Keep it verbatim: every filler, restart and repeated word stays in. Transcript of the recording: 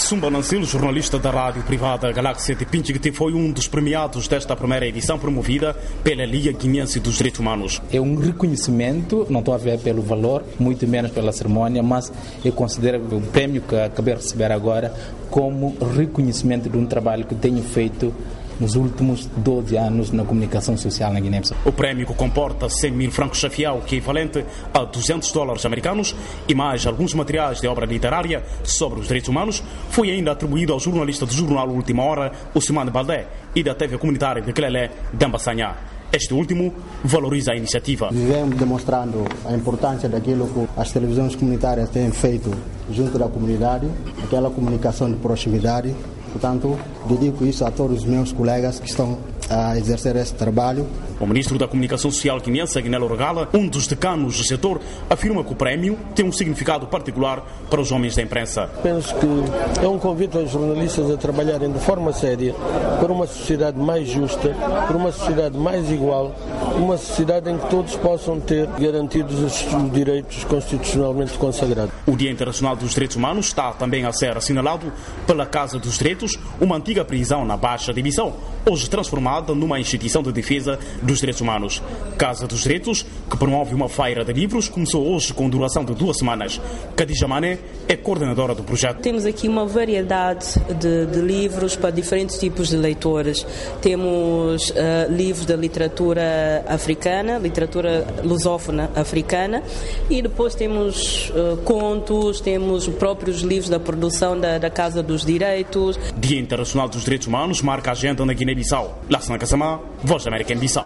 Sumba Nancil, jornalista da rádio privada Galáxia de Pinchigti, foi um dos premiados desta primeira edição promovida pela Liga Guineense dos Direitos Humanos. É um reconhecimento, não estou a ver pelo valor, muito menos pela cerimónia, mas eu considero o prêmio que acabei de receber agora como reconhecimento de um trabalho que tenho feito nos últimos doze anos na comunicação social na Guiné-Bissau. O prémio, que comporta cem mil francos chafial, que é equivalente a duzentos dólares americanos, e mais alguns materiais de obra literária sobre os direitos humanos, foi ainda atribuído ao jornalista do jornal Última Hora, Ousmane Baldé, e da T V comunitária de Clelé, Dambaçanhá. Este último valoriza a iniciativa. Vivemos demonstrando a importância daquilo que as televisões comunitárias têm feito junto da comunidade, aquela comunicação de proximidade. Portanto, dedico isso a todos os meus colegas que estão a exercer esse trabalho. O ministro da Comunicação Social guineense, Aguinaldo Regala, um dos decanos do setor, afirma que o prémio tem um significado particular para os homens da imprensa. Penso que é um convite aos jornalistas a trabalharem de forma séria para uma sociedade mais justa, para uma sociedade mais igual, uma sociedade em que todos possam ter garantidos os direitos constitucionalmente consagrados. O Dia Internacional dos Direitos Humanos está também a ser assinalado pela Casa dos Direitos, uma antiga prisão na Baixa Divisão, hoje transformada numa instituição de defesa dos direitos humanos. Casa dos Direitos, que promove uma feira de livros, começou hoje com duração de duas semanas. Khadija Mané é coordenadora do projeto. Temos aqui uma variedade de, de livros para diferentes tipos de leitores. Temos uh, livros da literatura africana, literatura lusófona africana, e depois temos uh, contos, temos próprios livros da produção da, da Casa dos Direitos. Dia Internacional dos Direitos Humanos marca a agenda na Guiné-Bissau. Lassana Kassamá, Voz da América em Bissau.